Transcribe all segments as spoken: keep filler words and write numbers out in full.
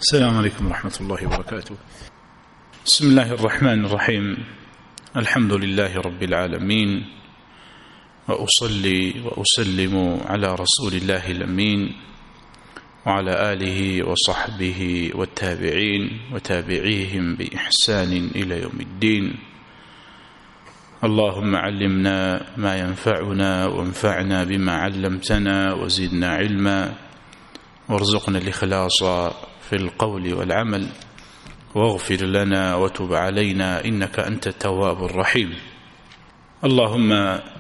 السلام عليكم ورحمة الله وبركاته. بسم الله الرحمن الرحيم. الحمد لله رب العالمين، وأصلي وأسلم على رسول الله الأمين وعلى آله وصحبه والتابعين وتابعيهم بإحسان إلى يوم الدين. اللهم علمنا ما ينفعنا وانفعنا بما علمتنا وزدنا علما، وارزقنا الإخلاص في القول والعمل، واغفر لنا وتب علينا إنك أنت التواب الرحيم. اللهم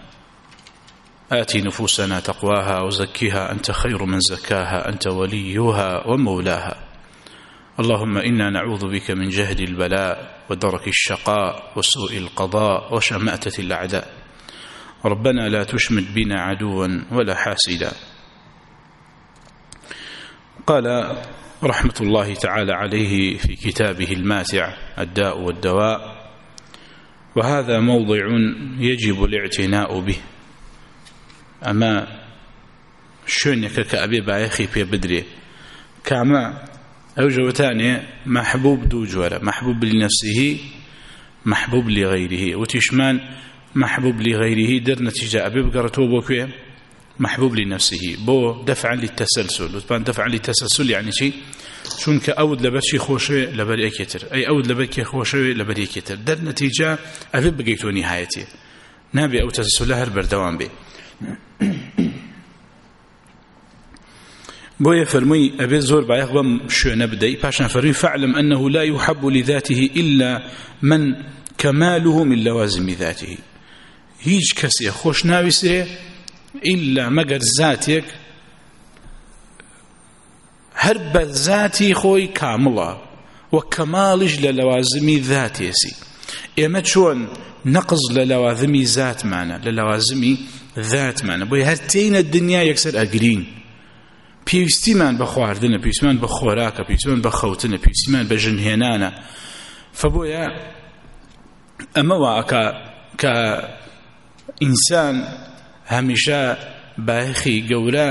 آت نفوسنا تقواها وزكها أنت خير من زكاها أنت وليها ومولاها. اللهم إنا نعوذ بك من جهد البلاء ودرك الشقاء وسوء القضاء وشماتة الأعداء. ربنا لا تشمت بنا عدوا ولا حاسدا. قال رحمة الله تعالى عليه في كتابه الماتع الداء والدواء، وهذا موضع يجب الاعتناء به. أما شونك كأبي بايخي في بدري كما أوجوتاني محبوب دو جوارة، محبوب لنفسه محبوب لغيره، وتشمان محبوب لغيره در نتيجة أبي بقرتو بوكوه محبوب لنفسه بو دفعا للتسلسل. وطبعا دفعا للتسلسل يعني شيء چونك أود لبرشي خوشوي لبري أكتر، أي أود لبركي خوشوي لبري أكتر، در نتيجة أبي بقيتو نهايتي نابي أو تسلسل هر بردوان بي. بويا فرمي أبي زور بايغبم شو نبدأ باشا فرمي فاعلم أنه لا يحب لذاته إلا من كماله من لوازم ذاته. هيج كسي خوش ناويسي إلا مقر ذاتك هرب ذاتي خوي كاملة وكمالج للوازم ذاتيسي. إما شون نقص للوازم ذات معنا للوازم ذات معنا بويا هرتين الدنيا يكسر أقرين. پێویستیمان بە خواردنە، پێویستیمان بە خۆراکە، پێویستیمان بە خەوتنە، پێویستیمان بە ژنهێنانە. فبۆیە ئەمەوە کە ئینسان هەمیشە بایەخی گەورە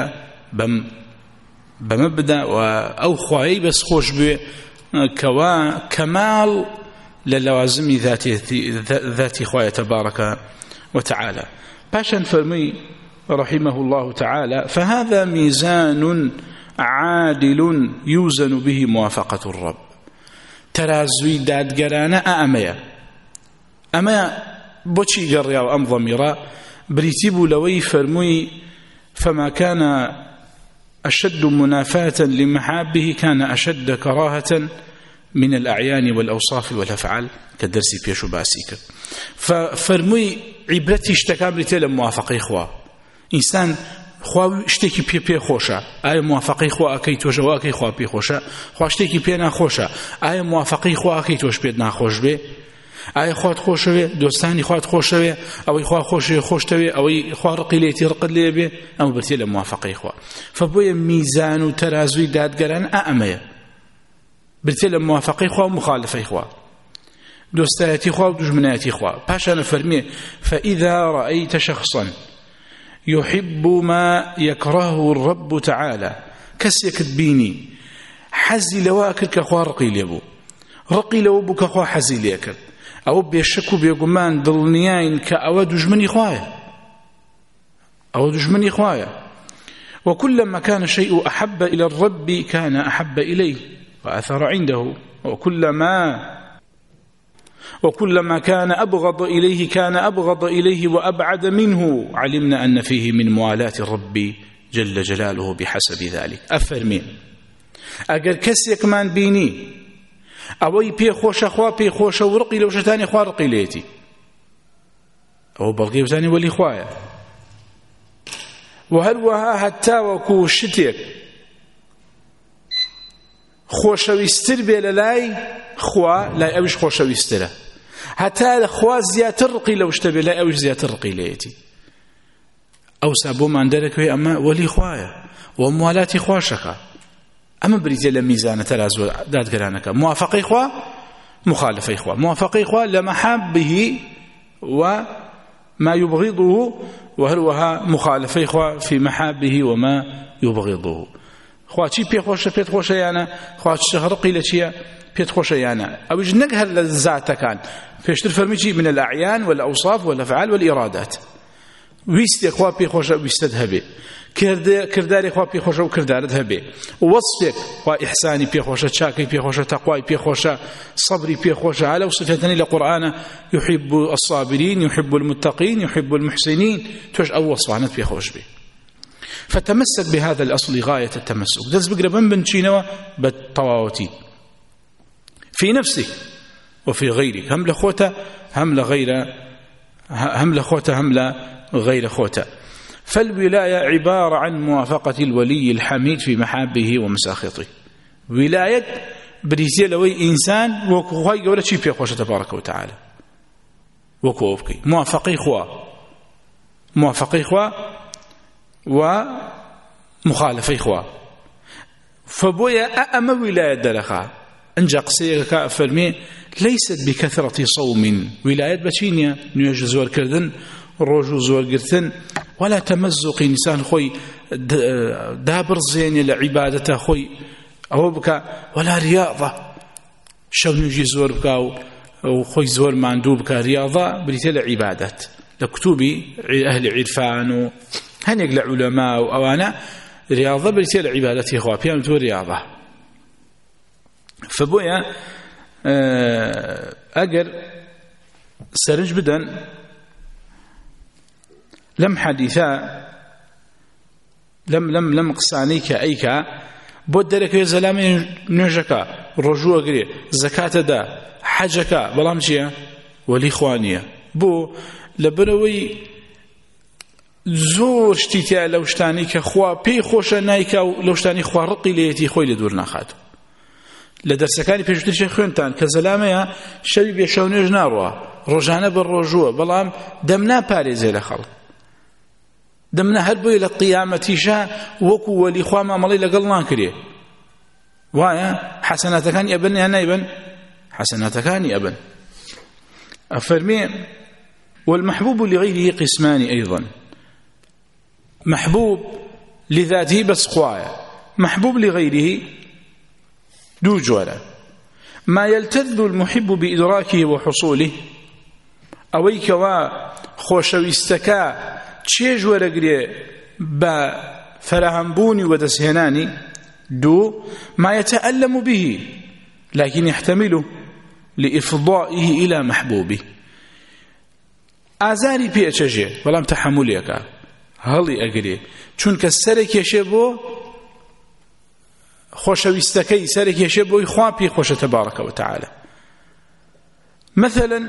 بەمە بدا و ئەو خوایی بەس خۆش بوێ کەوا کەماڵ لە لەوازمی ذاتی خوایە تەبارەکە وتعالى. پاشان فەرمووی رحمه الله تعالى فهذا ميزان عادل يوزن به موافقة الرب. ترازوي دادگرانه أميا أما بوشي قريا وأم ضميرا بريتيبو لوي فرموي فما كان أشد منافاة لمحابه كان أشد كراهة من الأعيان والأوصاف والأفعال كدرسي بيشو باسيك. ففرموي عبرتي اشتكى بريتيل موافقة إخوة ئینسان خوا شتێکی پێ پێ خۆشە، ئایا موافقەی خوا ئەکەی تۆش ئەوەکەی خوا پێ خۆشە؟ خوا شتێکی پێ ناخۆشە، ئایا موافقەی خوا ئەکەی تۆش پێت ناخۆش بێ؟ ئایا خوات خۆشەوێ، دۆستانی خوات خۆشەوێ، ئەوەی خوا خۆشەوێ خۆشتەوێ، ئەوەی خوا ڕقی لێتی ڕقت لێ بێ، ئەمە بەرتێ لە موافقەی خوا. فبۆیە میزان و تەرازووی دادگەران ئەمەیە، بەرتێ لە موافقەی خوا و مخالفەی خوا، دۆستایەتی خوا و دوژمنایەتی خوا. پاشانە فەرمێ فإذا رأيت شخصا يحب ما يكرهه الرب تعالى كسيك بيني حزي لواكل كخوا رقي ليبو رقي لو بو كخوا حزي ليكل او بيشكو بيغمان ضلنيين كاو دجمني خوايا او دجمني خوايا. وكلما كان شيء احب الى الرب كان احب اليه واثر عنده، وكلما وكلما كان أبغض إليه كان أبغض إليه وأبعد منه. علمنا أن فيه من موالاة الرب جل جلاله بحسب ذلك. أفرمين أجر كسيك من بيني أوي بي خوش أخوا بي خوش ورقي لو شتاني أخوا رقي ليتي أو بلغي وزاني ولي خوايا. وهل وها حتى وكو شتيك خوش ويستر بلالاي خوا لا أوش خوش ويستره حتى خوا زياتر رقي لو اشتبه لا أوش زياتر رقي ليتي أو سابو من درك أما ولي خوايا وموالاتي خواشك. أما بريزي لميزان ترازو داد قرانك موافقي خوا مخالفي خوا، موافقي خوا لمحابه وما يبغضه، وهل وها مخالفي خوا في محابه وما يبغضه. خوا چی پێ خۆشە پێت خۆشە یانە خوا شەهڕقی لە چییە پێت خۆشە یانە ئەویش نەک هەر لە زاتەکان پێشتر فەرمی چی من الأعيان والأوصاف والأفعال والإرادات ویستێک خوا پێ خۆشە ویستت هەبێ کرداری خوا پێ خۆشە و کردارت هەبێ وەصفێک خوا ئیحسانی پێ خۆشە چاکەی پێ خۆشە تەقوای پێ خۆشە سەبری پێ خۆشە هەلە و صفەتەنی لە قورئانە يحب الصابرين يحب المتقين يحب المحسنين توش أو وصفانت پێ خۆش بێ فتمسك بهذا الأصل غاية التمسك دەست بگرە بم بنچینەوە بە تەواوەتی في نفسك وفي غيرك هم لخوته هم لغيره هم لخوته هم لغير خوته فالولاية عبارة عن موافقة الولي الحميد في محابه ومساخطه ولاية بريزية لوي إنسان وكوهاي قولة شي في خوشة تبارك وتعالى وكوهبكي موافقي خوا موافقي خوا ومخالفي خوا فبويا أأما ولاية دلخا انجا قصيك فرمي ليست بكثرة صوم ولاية بچينيا نيوج زور كردن روجو زور قرتن ولا تمزق إنسان خوي دابر زين لعبادته خوي أو بكا ولا رياضة شو نيجي زور بكا وخوي زور ماندو بكا رياضة بريتل عبادات لكتوبي أهل عرفان هنيق لعلماء وأوانا رياضة بريتل عبادتي خوا بيان تو رياضة فبويا أجر سرنج بدن لم حديثا لم لم لم قصانيك أيكا بودرك يا زلامي نجكا رجوع قري زكاة دا حجكا بلام شيا والإخوانية بو لبروي زور شتيتيا لوشتاني كخوا بي خوشا نايكا لوشتاني خوا رقي ليتي خوي لدور ناخاتو لدرسكاني پێشتر شي خوێنتان کە زەلامەیە شەوی بێ شەو نوێژ ناڕوا ڕۆژانە بە ڕۆژووە بەڵام دەم ناپارێزێ لە خەڵک دەم نە هەر بۆی لە قیامەتیشە وەکو وەلی خوا مامەڵەی لەگەڵ ناکرێ وایە حەسەناتەکانی ئەبن یان نایبن حەسەناتەکانی ئەبن ئەفەرمێ والمحبوب لغيره قسمان أيضا محبوب لذاته بس خوايا محبوب لغيره دو جوارا ما يلتذ المحب بإدراكه وحصوله أويك وخوشويستكا چه جوارا بفرهنبوني ودسهناني دو ما يتألم به لكن يحتمله لإفضائه إلى محبوبه ئازاری پێچەژێ بەڵام تەحەمولێکە هەڵی ئەگرێ چونکە سەرێکێشێ بۆ خۆشەویستەکەی سەرێکێشێ بۆی خوا پێی خۆشە تەبارەکە وتەعالە مثلا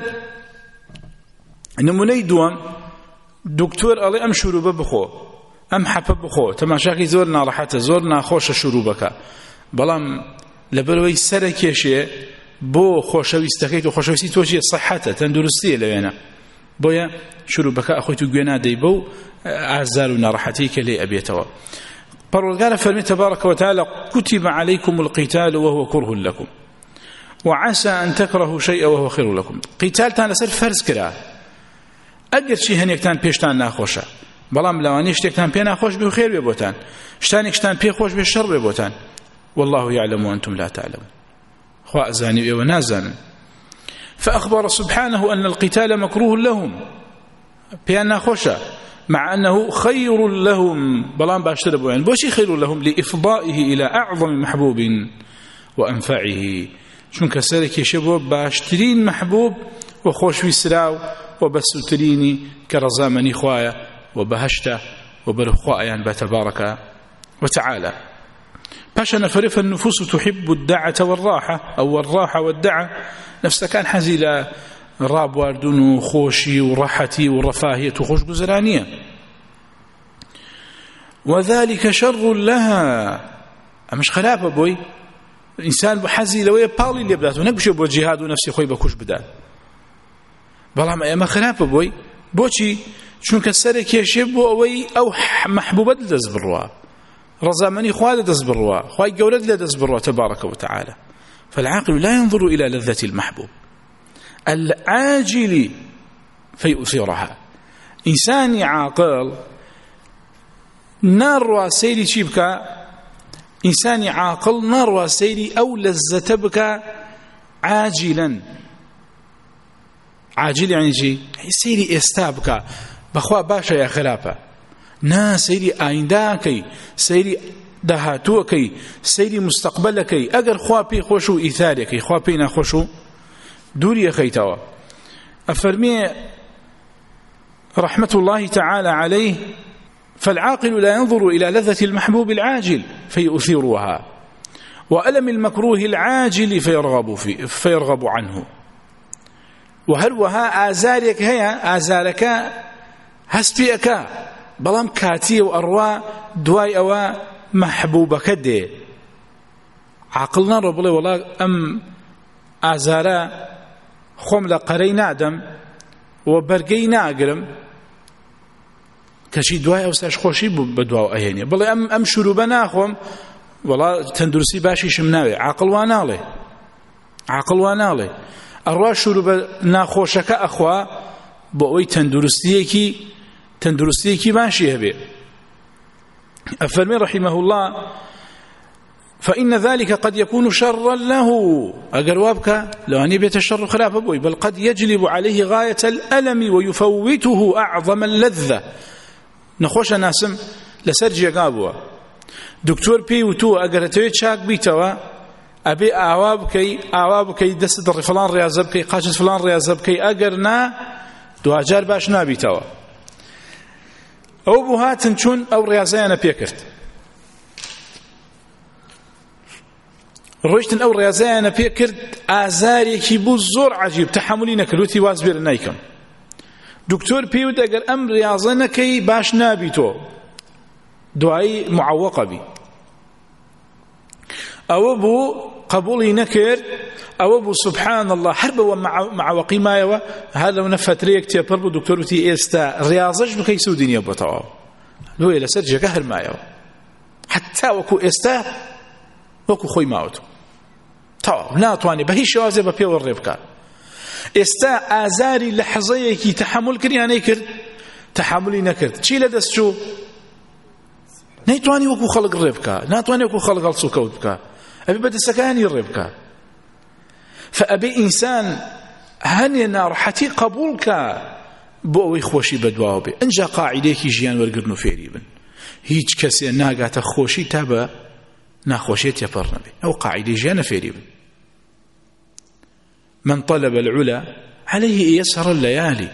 نمونەی دووەم دکتۆر ئەڵێ ئەم شوروبە بخۆ ئەم حەپە بخۆ تەماشاکەی زۆر ناڕەحەتە زۆر ناخۆشە شوروبەکە بەڵام لەبەرەوەی سەرێکێشێ بۆ خۆشەویستەکەی و خۆشەویستی تۆشیە سەحەتە تەندروستیە لەوێنە بۆیە شوروبەکە ئەخۆی تو گوێ نادەی بەو ئازار و ناڕەحەتی کە لێ ئەبێتەوە پەروەردگارە فەرمی تبارك وتعالى كتب عليكم القتال وهو كره لكم وعسى أن تكرهوا شيئا وهو خير لكم قتالتان لەسەر فەرز کرا ئەگەر چی هەنێکتان پێشتان ناخۆشە بەڵام لەوانەیە شتێکتان پێ ناخۆش بێ و خێر بێ بۆتان شتانێکتان پێ خۆش بێ شەڕ بێ بۆتان والله يعلم وأنتم لا تعلمون خوا ئەزانی ئێوە نازانن فأخبر سبحانه أن القتال مكروه لهم بيان خوشا مع أنه خير لهم بلان باشتر بوين بوشي خير لهم لإفضائه إلى أعظم محبوب وأنفعه شون كسرك يشبه باشترين محبوب وخوش ويسراو وبسوتريني كرزامني خوايا وبهشته وبرخوايا بتبارك وتعالى باشا فرف النفوس تحب الدعة والراحة أو الراحة والدعة نفسها كان حزيلة راب واردون وخوشي وراحتي ورفاهية وخوش جزرانية وذلك شر لها مش خلافة بوي إنسان بحزي لو يبالي اللي بداته نقبش بو جهاد ونفسي خوي بكوش بدات بلا ما خلافة بوي بوشي شون كسرك يشبه أوي أو محبوبة لدزبروا رزامني خواد لدزبروا خواي قولد لدزبروا تبارك وتعالى فالعاقل لا ينظر إلى لذة المحبوب العاجل فيؤثرها إنسان عاقل نار سيري شبكة إنسان عاقل نروى سيري أو لزتبك عاجلا عاجل يعني جي سيري استابك بخوا باشا يا خلافة نا سيري آينداكي سيري دهاتوكي سيري مستقبلكي أجر خوا بي خوشو إيثاركي خوا بينا خوشو دوري خيتوا أفرمي رحمة الله تعالى عليه فالعاقل لا ينظر إلى لذة المحبوب العاجل فيؤثرها وألم المكروه العاجل فيرغب, فيه فيرغب عنه وهل وها آزارك هيا آزارك هسبيك بلام كاتي وأروا دواي أوا محبوبك دي عقلنا ربلي والله أم آزارا خم لقري نادم وبرقي ناقرم كشي دواي أو ساش خوشي بدواء أهيني بلي أم, أم شروبا ناخم والله تندرسي باشي شمناوي عقل وانالي عقل وانالي أروا شروبا ناخوشك أخوا بأوي تندرسيكي تندرسيكي باشي هبي أفرمي رحمه الله فإن ذلك قد يكون شرا له أقروابك لو أن يبيت الشر خلاف أبوي بل قد يجلب عليه غاية الألم ويفوته أعظم اللذة نخوش ناسم لسرجي قابوا دكتور بي وتو أقرتوي شاك بيتوا أبي أعوابكي أعوابكي دست فلان رياضبكي قاشت فلان رياضبكي أقرنا دواجار باش نابيتوا أو بهاتن شون أو رياضيانا بيكرت ڕۆیشتن ئەو ڕێزایانە پێ کرد ئازارێکی بوو زۆر عەجیب تەحەمولی نەکرد وتی واز بێر نایکەم دکتۆر پێوت ئەگەر ئەم ڕێاضە نەکەی باش نابی تۆ دوایی معوەقە بی ئەوە بوو قبوڵی نەکرد ئەوە بوو سبحان الله هەر بەوە معوەقی مایەوە هەر لەونە فترەیەک تێپەڕ بوو دکتۆر وتی ئێستا ڕێاضەش بکەی سوودی نییە بۆتەوە لۆیە لەسەر جێگە هەر مایەوە حتا وەکو ئێستا وەکو خۆی ماوەتەوە تەواو ناتوانێت بە هیچ شێوازێ بە پێوە ڕێ بکات ئێستا ئازاری لە حەزەیەکی تەحەموڵ کرد یان نەیکرد تەحەمولی نەکرد چی لە دەست چوو نەیتوانی وەکو خەڵک ڕێ بکات ناتوانێت وەکو خەڵک هەڵسو کەوت بکات ئەبێ بەدەستەکانی ڕێ بکات فەئەبێ ئینسان هەنێ ناڕەحەتی قبوڵ کە بۆ ئەوەی خۆشی بەدواوە بێ ئەنجا قاعیدەیەکی ژیان وەرگرتن و فێری بن هیچ کەسێ ناگاتە خۆشی تا بە ناخوشيت يبر نبي أو قاعدة جانا فيريب من طلب العلا عليه يسهر الليالي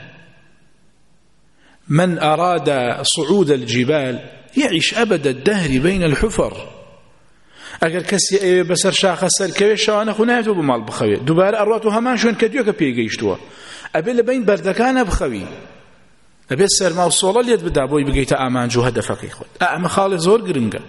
من أراد صعود الجبال يعيش أبد الدهر بين الحفر أجر كسي بسر شاخ سر كويش أنا خناته بمال بخوي دوباره أرواتها ما شون كديوك بيجيشتوا أبي لبين بردكان بخوي أبي السر ما وصل اليد بدابوي بقيت أمان جو هدفك يخد أعمى خالد زور قرنقة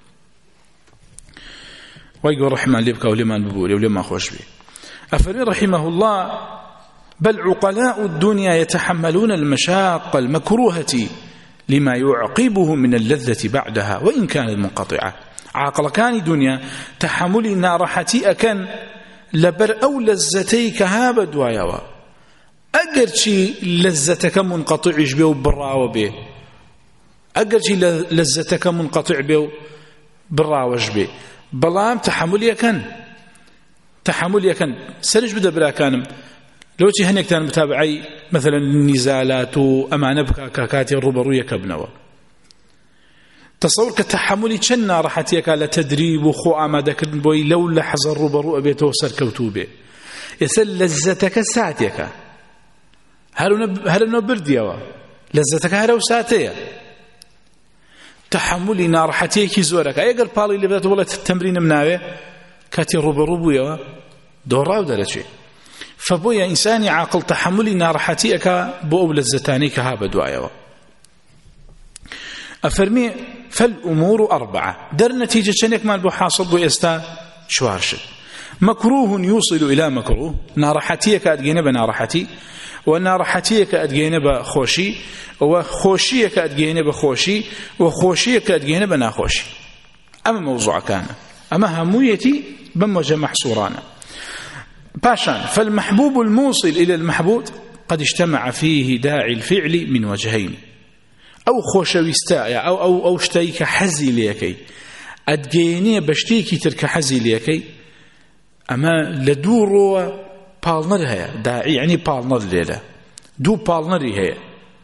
ويقول رحمه لبك ولمن ببولي ولما خوش به أفري رحمه الله بل عقلاء الدنيا يتحملون المشاق المكروهة لما يعقبه من اللذة بعدها وإن كانت منقطعة عاقل كان دنيا تحمل نارحتي أكن لبر أو لذتيك هاب دوايوا أقرشي لذتك منقطع به براو به أقرشي لذتك منقطع به براوج به بلام تحمل يكن تحمل يكن سرج بدا بلا كانم لو شي هنيك كان متابعي مثلا النزالات وأمانة بكاكاتي الربروية كبنوا تصور كتحملي كنا راحتيك على تدريب وخو آمادك بوي لو لحظة الربرو أبيته سركوتوبه يسل لذتك ساعتك هل برديوا لذتك هلو ساعتية تحملي نارحتيك زورك أيقر بالي اللي بدأت والله التمرين مناوي كاتي الربرو بويوا دوراو درجي فبويا إنساني عاقل تحملي نارحتيك بو لذتانيك هابا دوايوا أفرمي فالأمور أربعة در نتيجة شنك مال بو حاصل بو إستا شوارشد مكروه يوصل إلى مكروه نارحتيك أدقين بنارحتي ونارحتيك أدقين بخوشي وخوشيك أدقين بخوشي وخوشيك أدقين بناخوشي أما موضوع كان أما همويتي بموجة محصورانا باشان فالمحبوب الموصل إلى المحبوب قد اجتمع فيه داعي الفعل من وجهين أو خوشويستا أو أو أو شتيك حزي ليكي ئەدگەیەنێ بە شتێکی تر کە حەزی لێەکەی ئەمە لە دوو ڕۆوە پاڵنەر هەیە داعی یعنی پاڵنەر لێرە دوو پاڵنەری هەیە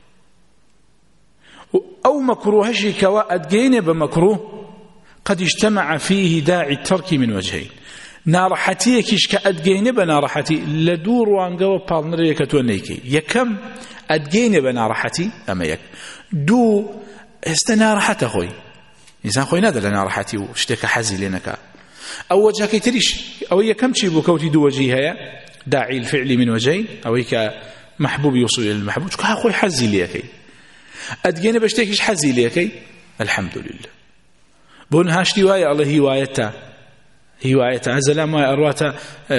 ئەو مەکروهەشی کەوا ئەدگەیەنێ بە مەکروه قد اجتمع فيه داعي الترك من وجهين ناڕەحەتیەکیش کە ئەدگەیەنێ بە ناڕەحەتی لە دوو ڕوانگەوە پاڵنەرێکە تۆ نەیکەی یەکەم ئەدگەیەنێ بە ناڕەحەتی ئەمە یەک دوو ئێستا ناڕەحەتە خۆی ئینسان خۆی نادە لە ناڕەحەتی و شتێکە حەزی لێ نەکا ئەو وەجهەکەی تریش ئەوەی یەکەم چی بوو کەوتی دوو وەجهی هەیە داعی الفعل من وجهين ئەوەی کە محبوب يوصل إلى المحبوب چکە خۆی حەزی لێەکەی ئەدگەیەنێ بە شتێکیش حەزی لێەکەی الحمد لله بۆ هاشتی وایە ئەڵێ هیوایەتە هیوایەتە ئەزەلام وایە ئەڕواتە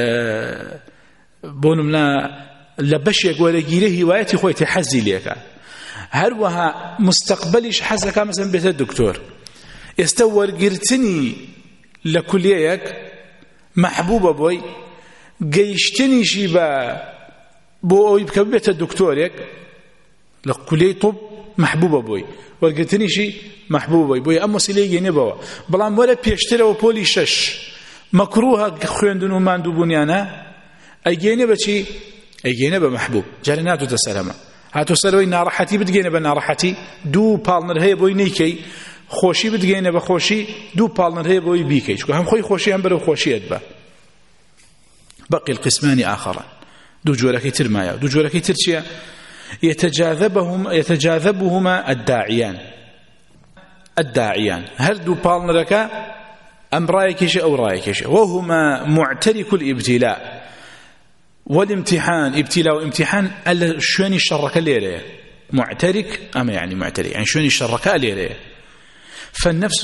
بۆ نمونە لە بەشێک وەرەگیرە هیوایەتی خۆی تێ حەزی لێەکە هەروەها مستەقبەلیش حەزەکە مەسەڵەن بێتە دکتۆر ئێستا وەرگرتنی لە کولیەیەک محبوبە بۆی گەیشتنیشی بە بۆ ئەوی بکە بێتە دکتۆرێک لە کولیەی طب محبوبە بۆی وەرگرتنیشی محبوبە بۆی بۆی ئەم وەسیلەی گەێنێبەوە بەڵام وەرە پێشترەوە پۆلی شەش مەکروهە خوێندن و ماندووبوونیانە ئەیگەێنێ بەچی ئەیگەێنێ بە محبوب جارێ ناتوتە سەرەمە هاتۆ سەرەوەی ناڕەحەتی بتگەێنێ بە ناڕەحەتی دوو پاڵنەر هەیە بۆی نەیکەی خۆشی بتگەێنێ بە خۆشی دوو پاڵنەر هەیە بۆی بیکەی چکە هەم خۆی خۆشی هەم بەرەو خۆشیەت بە بەقی القسمان آخران دوو جۆرەکەی تر مایە دوو جۆرەکەی تر چییە يتجاذبهم يتجاذبهما الداعيان الداعيان هر دو بالنركا أم رايكش أو رايكش وهما معترك الابتلاء والامتحان ابتلاء وامتحان شوني الشرك ليرة معترك أما يعني معترك يعني شوني الشرك ليرة فالنفس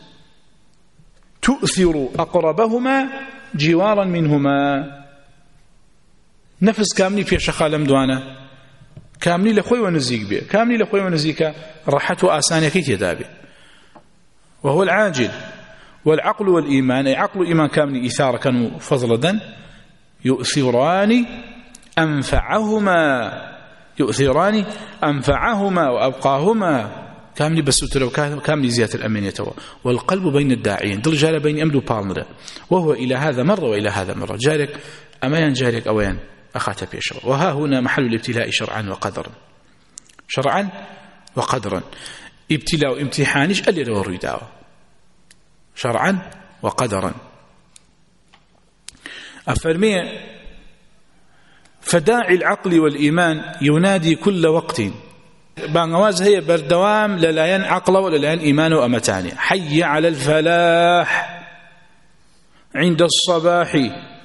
تؤثر أقربهما جوارا منهما نفس كاملي في شخالم دوانا كاملي لخوي ونزيك به كاملي لخوي ونزيك راحته آسانيكي تدابي وهو العاجل والعقل والإيمان أي عقل إيمان كامل إثارة كانوا فضلا يؤثران أنفعهما يؤثران أنفعهما وأبقاهما كامل بسوتر وكامل زيادة الأمنية والقلب بين الداعين دل جال بين أمد وبالنر وهو إلى هذا مرة وإلى هذا مرة جارك أميان جارك أوين أخات بيشر وها هنا محل الابتلاء شرعا وقدرا شرعا وقدرا ابتلاء وامتحانش اللي رو الرداوة شرعا وقدرا أفرمي فداعي العقل والإيمان ينادي كل وقت بانغواز هي بردوام للاين عقل وللاين إيمان وأمتاني حي على الفلاح عند الصباح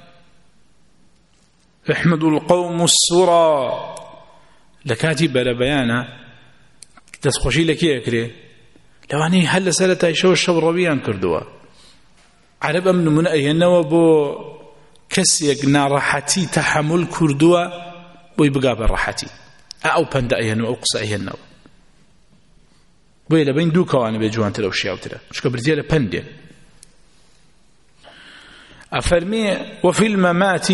احمد القوم السرى لكاتي بربيانا تسخشي لك يكري لو أني هل سألت عيشو الشو الربيان كردوا عرب من من أيهنوا بو كسيك نارحتي تحمل كردوا بو يبقى بالرحتي أو بند أيهنوا أو قص أيهنوا بو إلى بين دوكا وأنا بجوان تلو شيء أو تلا شكو برزيالة بند أفرمي وفي الممات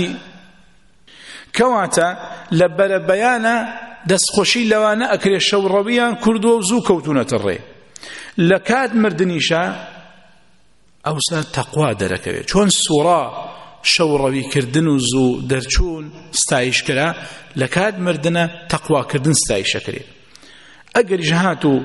كواتا لبر بيانا دسخوشي لوانا أكري الشو الربيان كردوا وزو كوتونة الري لكاد مردنيشا أو سا تقوى دركوي چون سورا شو الربي كردن وزو درچون ستايش كرا لكاد مردنا تقوى كردن ستايش كري أقر جهاتو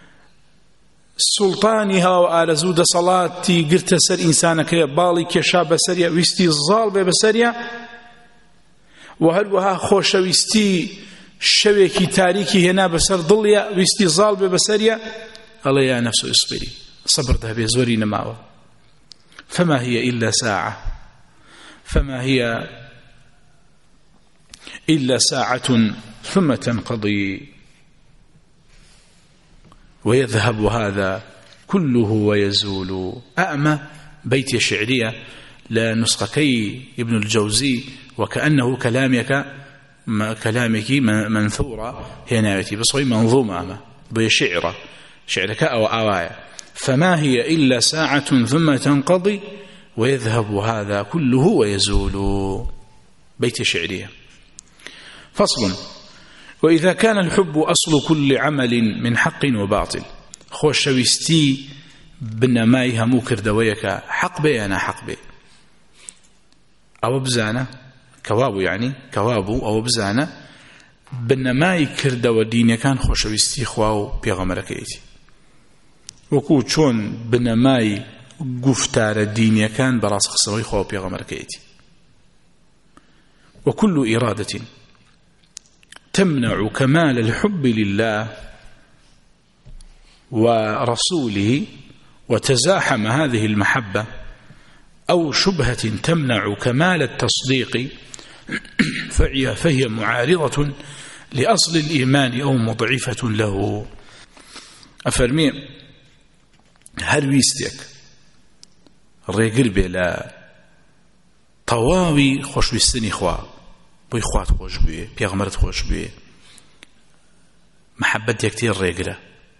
سلطانها وآلزو دا صلاتي قرت سر إنسانك بالي كشا بسريا ويستي الظال بسريا وهروها خۆشەویستی شەوێکی تاریکی هێنا بەسەر دڵیا ویستی زاڵ بێ بەسەریا ئەڵێ یا نەفس ئیسبری سەبر دەبێ زۆری نەماوە فما هي إلا ساعة فما هي إلا ساعة ثم تنقضي ويذهب هذا كله ويزول أأمى بيت شعرية لنسخكي ابن الجوزي وكأنه كلامك كلامك منثورة هي ناوتي بصوي منظومة بشعرة شعرك أو آوايا فما هي إلا ساعة ثم تنقضي ويذهب هذا كله ويزول بيت شعرية فصل وإذا كان الحب أصل كل عمل من حق وباطل خوشويستي بنەمای هەموو کردەوەیەکە حەق بێ یان ناحەق بێ ئەوە بزانە کەوابوو یعنی کەوابوو ئەوە بزانە بنەمای کردەوە دینەکان خۆشەویستی خوا و پێغەمبەرەکەیەتی وەکو چۆن بنەمای گفتارە دینیەکان بەڕاستخستەوەی خوا و پێغەمبەرەکەیەتی وكل إرادة تمنع كمال الحب لله ورسوله وتزاحم هذه المحبة أو شبهة تمنع كمال التصديق فهي, فهي معارضة لأصل الإيمان أو مضعفة له. أفرمي هل ويستيك ريقر بلا طواوي خوش ويستني خوا بوي خوات خوش بيه بيغمرت خوش بيه محبت يكتير ريقره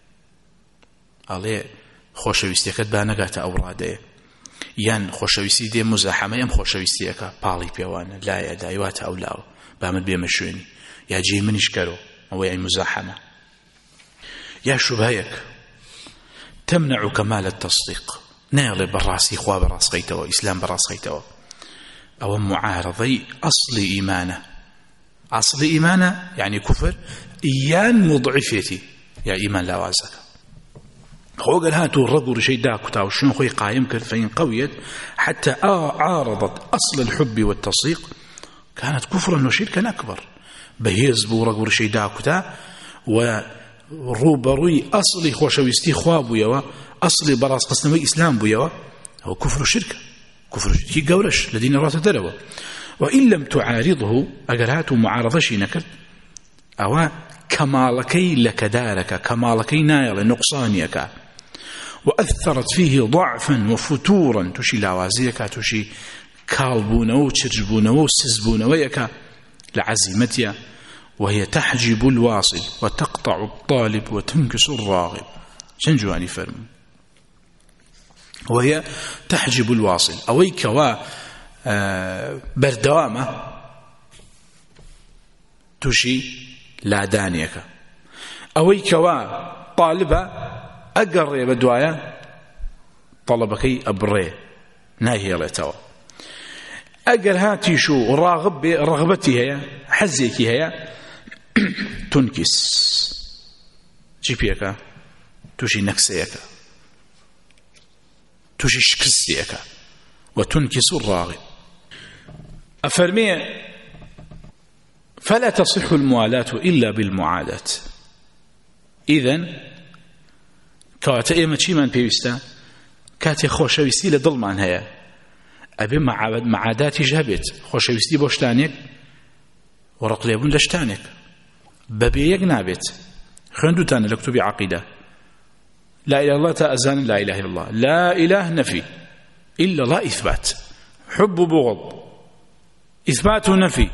عليه خۆشەویستیەکەت با نەگاتە ئەو ڕادەیە یان خۆشەویستی دێ مزاحەمە ئەم خۆشەویستیەکە پاڵی پێوانە لایە دایواتە ئەو لاوە بامت بێمە شوێنی یا جێی منیش کەرۆ ئەوەی مزاحەمە یا شوبهەیەک تمنع كمال التصديق ناڵێ بەڕاستی خوا بەڕاستقەیتەوە ئیسلام بەڕاستقەیتەوە ئەوە معارضەی ئەسڵی ئیمانە ئەسڵی ئیمانە یعنی کوفر یان مضعفێتی یا ئیمان لاوازەکە خوغل هاتوا الرجل شيء داكتا وشنو خوي قايم كرت فإن قويت حتى عارضت أصل الحب والتصديق كانت كفرا وشركا أكبر بهيزب ورجل شيء داكتا وروبروي أصلي خوشويستي خواب ويوا أصلي براس قسمي إسلام بيوا هو كفر وشركة كفر وشركة قولش لدين راس دروا وإن لم تعارضه أجرات معارضة شيء نكر أو كمالكي لك دارك كمالكي نايل نقصانيك وأثرت فيه ضعفا وفتورا تشي لاوازيك تشي كالبونو تشربونو سزبونو ويك لعزيمتها وهي تحجب الواصل وتقطع الطالب وتنكس الراغب شنجو يعني فرم وهي تحجب الواصل أويك و بردوامة تشي لا دانيك أويك و طالبة أقري بدوايا طلبكي أبري ناهي لتوا أقر هاتي شو راغب رغبتي هي حزيكي هي تنكس جيبيك تشي نكسيك تشي شكسيك وتنكس الراغب أفرمي فلا تصح الموالاة إلا بالمعاداة إذن كواتا إيما چيمان بيوستا كاتي خوشويستي لدلمان هيا أبي معاد معاداتي جابت خوشويستي بوشتانيك ورقليبون لشتانيك ببيك نابت خندو تانا لكتب عقيدة لا إله إلا الله تأذان لا إله إلا الله لا إله نفي إلا الله إثبات حب بغض إثبات نفي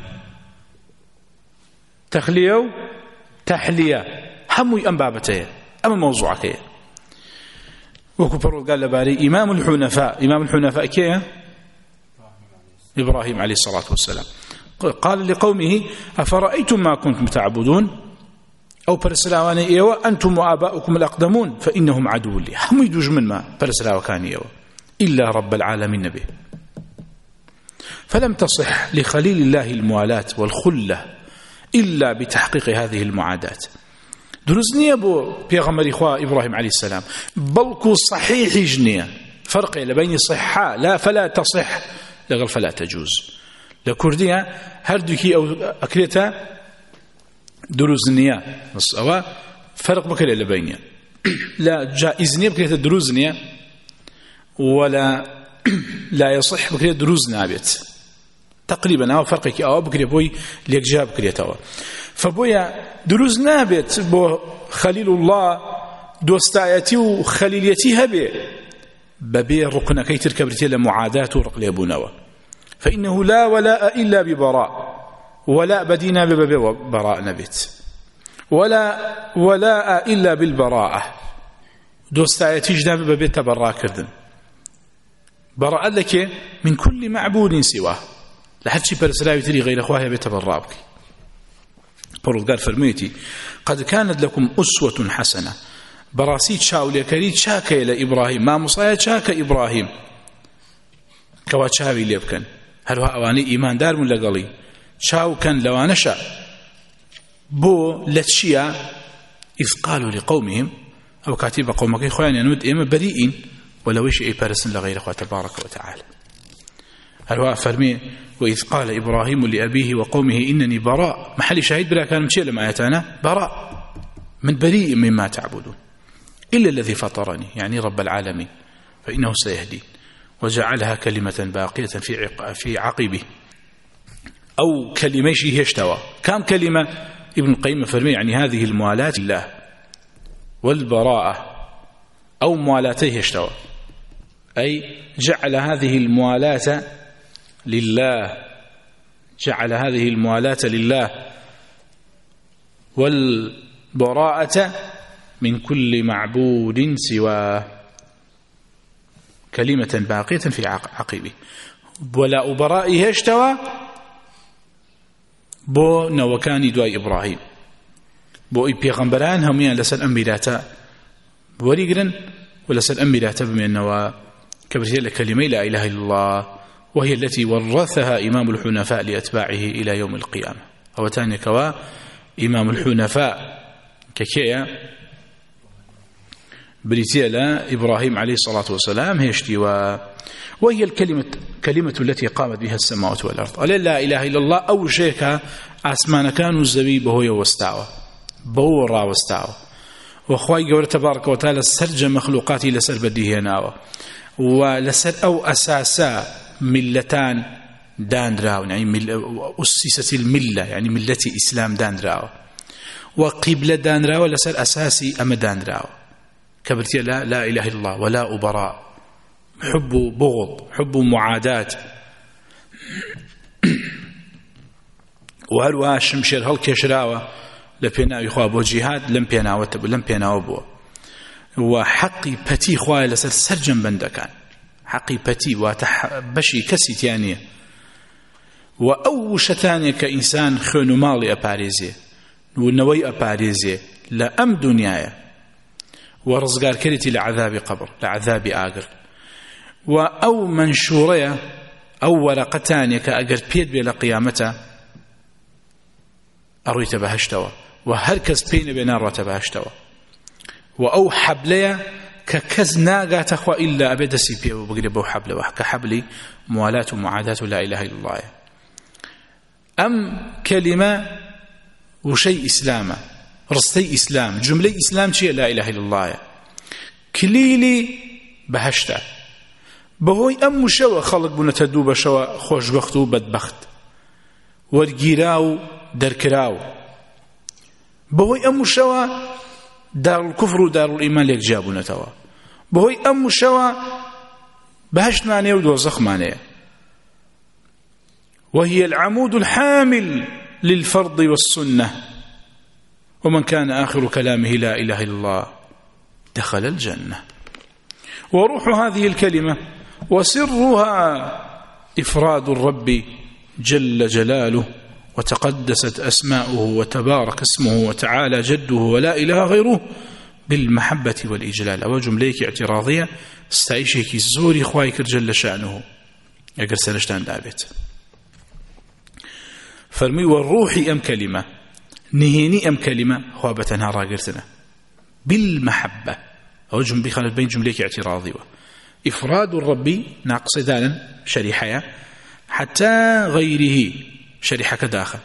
تخليو تحلية هموي أنبابتين أما موضوعك وكفر قال لباري إمام الحنفاء إمام الحنفاء كيه إبراهيم عليه الصلاة والسلام قال لقومه أفرأيتم ما كنتم تعبدون أو برسلاوان إيوة أنتم وآباؤكم الأقدمون فإنهم عدو لي هم يدوج من ما برسلاو كان إيوة إلا رب العالمين به فلم تصح لخليل الله الموالاة والخلة إلا بتحقيق هذه المعادات دروزنية بو بيغمري إخوة إبراهيم عليه السلام بلكو صحيح جنية فرق بين صحة لا فلا تصح لغل فلا تجوز لكردية هردوكي أو أكريتا دروزنية بس أو فرق بكري لبينيا لا جائزنية بكريتا دروزنية ولا لا يصح بكريتا دروز نابت تقريبا أو فرقك أو بكري بوي ليك جاب كريتا فبويا دروز نابت بو خليل الله دوستايتي وخليليتي هبي ببي ركنا كي تركبرتي لمعاداة ورقلي بونوا فإنه لا ولاء إلا ببراء ولا بدينا ببي براء نبت ولا ولاء إلا بالبراءة دوستايتي جناب ببي تبرا كردن براء لك من كل معبود سواه لحد شي برسلاوي تري غير أخواه بيتبرا بك قال فرميتي قد كانت لكم أسوة حسنة بەڕاستی چاولێکەری چاکەیە لە ئیبراهیم مامۆسایە چاکە ئیبراهیم کەوا چاوی لێ بکەن هەروها ئەوانەی ئیماندار بوون لەگەڵی چاوکەن لەوانەشە بۆ لە چییە إذ قالوا لقومهم أو كاتب قومك خواني نود إما بريئين ولو شيء بارسن لغير أخوة تبارك وتعالى هل فرمي وإذ قال إبراهيم لأبيه وقومه إنني براء محل شاهد بلا كان مشي لما آياتنا براء من بريء مما تعبدون إلا الذي فطرني يعني رب العالمين فإنه سيهدين وجعلها كلمة باقية في عق... في عقبه أو كلمة شيء اشتوى كم كلمة ابن القيم فرمي يعني هذه الموالاة لله والبراءة أو موالاتيه اشتوى أي جعل هذه الموالاة لله جعل هذه الموالاة لله والبراءة من كل معبود سواه كلمة باقية في عقبه ولا أبرائه اشتوى بو نوكاني دواء إبراهيم بو إبيغمبران هميان لسل أمبراتا وريقرن ولسل أمبراتا بمن نوا كبرتين لكلمة لا إله إلا الله وهي التي ورثها إمام الحنفاء لأتباعه إلى يوم القيامة أو تاني كوا إمام الحنفاء ككيا بريتيلا إبراهيم عليه الصلاة والسلام هي اشتوى وهي الكلمة كلمة التي قامت بها السماوات والأرض ألا لا إله إلا الله أو شيكا أسمان كانوا الزبيب هو يوستعوى بورا واستعوى وخواي قول تبارك وتعالى سرج مخلوقاتي لسر بديه ناوى ولسر أو أساسا ملتان دان راو يعني مل أسست الملة يعني ملة إسلام دان راو وقبلة دان راو لسر أساسي أما دان راو كبرتي لا لا إله إلا الله ولا أبراء حب بغض حب معاداة وهلوها الشمشير هل كشراوة لبينا يخوا بو جهاد لم بينا وتب لم بينا وبو وحقي بتي خواه لسر سرجم بندكان حقي بتي وتح بشي كسي تانية وأو شتانية كإنسان خونو مالي أباريزي ونوي أباريزي لأم دنياي ورزقار كريتي لعذاب قبر لعذاب آقر وأو منشورية أو ورقتان كأجر بيد بلا قيامته أرويت بهشتوى وهركز بين بنار تبهشتوى وأو حبلية ككز ناقة تخوى إلا أبدا سيبيا وبقرب حبل وكحبلي موالاة ومعاداة لا إله إلا الله أم كلمة وشيء إسلام رصتي إسلام جملة إسلام شيء لا إله إلا الله كليلي بهشته بهوي أم شوى خلق بنا تدوب شوى خوش بخت وبدبخت ورقيراو دركراو بهوي أم شوى دار الكفر ودار الإيمان ليك جابونا توا بهوي أم شوى بهشت معنى ودوزخ معنى وهي العمود الحامل للفرض والسنة ومن كان آخر كلامه لا إله إلا الله دخل الجنة وروح هذه الكلمة وسرها إفراد الرب جل جلاله وتقدست أسماؤه وتبارك اسمه وتعالى جده ولا إله غيره بالمحبة والإجلال أو جمليك اعتراضية استعيشيك الزوري خوايك جل شأنه يقر سرشتان دابت فرمي والروح أم كلمة نهيني أم كلمة خوابتنا راقرتنا بالمحبة أو جملي خالد بين جمليك اعتراضي إفراد الرب ناقص دانا شريحة حتى غيره شريحة كداخل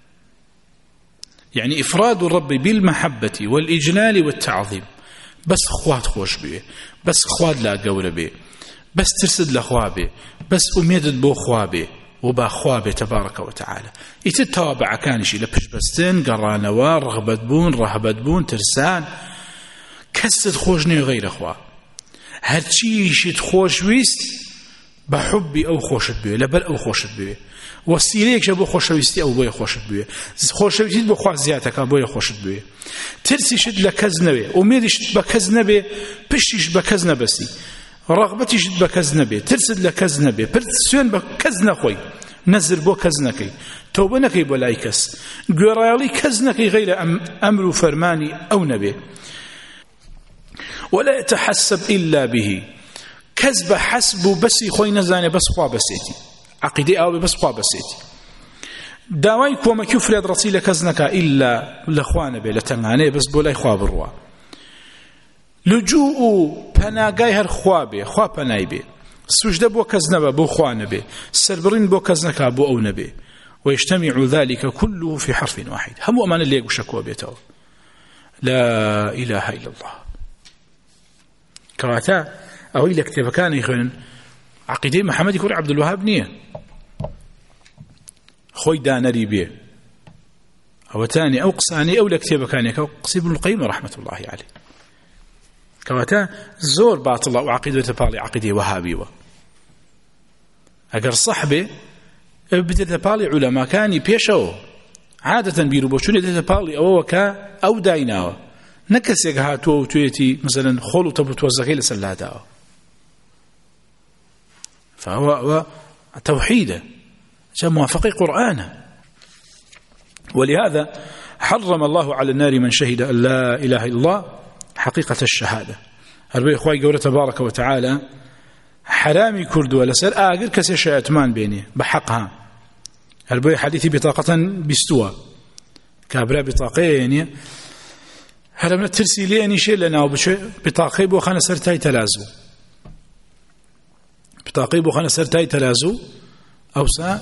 يعني إفراد الرب بالمحبة والإجلال والتعظيم بس خوات خوش بيه بس خواد لا قول بيه بس ترسد لخوابه بس أميدد بو خوابه وبا خوابه تبارك وتعالى يتتوابع كانشي لبش بستن قرانوا رغبت بون رهبت بون ترسان كسد خوشني غير أخوة هرچی شد خوش ویست بحبی او خوشت بیه لبر او خوشت بیه وسیله یک بو خوشویستی او بو خوشت بیه خوشویستی بو خواست زیاده که بو خوشت بیه ترسی شد لکز نبی امیدی شد بکز نبی پشتیش بکز نبستی رغبتی شد بکز نبی ترسد لکز نبی پرسیون بکز نخوی نظر بو کز نکی توبه نکی بلای کس گویرایالی کز نکی غیر امر و فرمانی او نبی ولا يتحسب إلا به كذب حسب بس خوي نزاني بس خوا بسيتي عقيدة أو بس خوا بسيتي داويك وما كفر رسيل كزنك إلا لخوان به لتنغاني بس بولاي خوا بروا لجوء پناگای هر خوا به خوا پنای به سجده بو کزنبه بو خوانه به سربرین بو کزنکا بو او نبه ويجتمع ذلك كله في حرف واحد هم أمان اللي يقشكوا بيته لا إله إلا الله كواتا أو إلى كتاب كان يخون عقيدة محمد يكون عبد الوهاب نية خوي دانري بيه أو تاني أو قصاني أو لكتاب كان يكون قصي ابن القيم رحمة الله عليه كواتا زور باطل وعقيدة تبالي عقيدة وهابي أجر صحبه بدأت بالي علماء كاني بيشوا عادة بيروبوشون بدأت بالي أو وكا أو دايناوا نكسيك هاتوا وتويتي مثلا خلو تبوت وزغيل سلاتاوا فهو هو توحيده جاء موافقي قرآنه ولهذا حرم الله على النار من شهد أن لا إله إلا الله حقيقة الشهادة هربي إخوائي قوله تبارك وتعالى حرامي كرد ولا سر آقر كسي شيئتمان بيني بحقها هربي حديثي بطاقة بستوى كابرا بطاقين هرمنا الترسيلين شيء لنا بطاقي بوخانا سرتاي تلازو بطاقي بوخانا سرتاي تلازو أو سا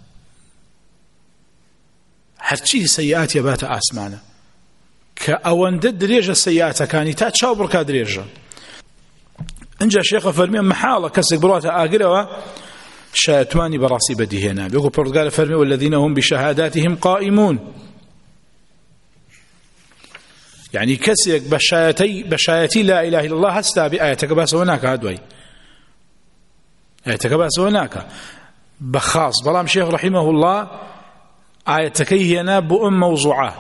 هرچی سيئات يبات آسمانا كأوان دد دريجة سيئات كاني تاتشاو بركا دريجة انجا شيخ فرمي محالة كسك بروتا آقروا شايتواني براسي بدي هنا بيقول برتقال فرمي والذين هم بشهاداتهم قائمون يعني كسيك بشايتي بشايتي لا إله إلا الله هستا بآياتك باس هناك هدوي آياتك باس هناك بخاص بلام شيخ رحمه الله آياتك هنا بأم موضوعة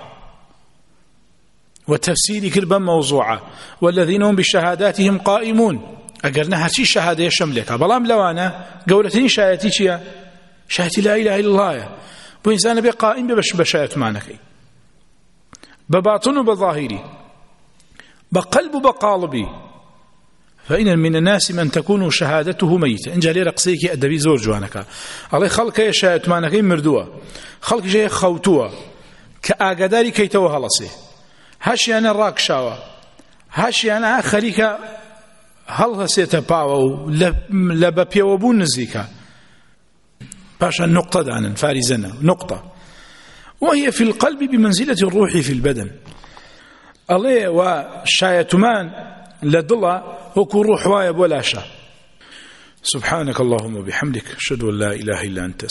وتفسيري كربا موضوعة والذين هم بشهاداتهم قائمون أقرنا هاتي شهادة يشملك بلام لوانا قولتني شهادتي شيا شهادتي لا إله إلا الله وإنسان بقائم ببش بشهادة معنكي بباطن وبظاهري بقلب بقالبي فإن من الناس من تكون شهادته ميتة إن جالي رقصيك أدبي زور جوانك علي خلق يشهادة معنكي مردوة خلق شيء خوتوة كأقداري كي توهلسي هاشي أنا راك شاوة هاشي أنا خليك هل سيتباو لبابيا وبون نزيكا باشا النقطة دانا فارزنا نقطة وهي في القلب بمنزلة الروح في البدن الله وشايتمان لدلا وكو روح وايب ولا شا سبحانك اللهم وبحمدك أشهد أن لا إله إلا أنت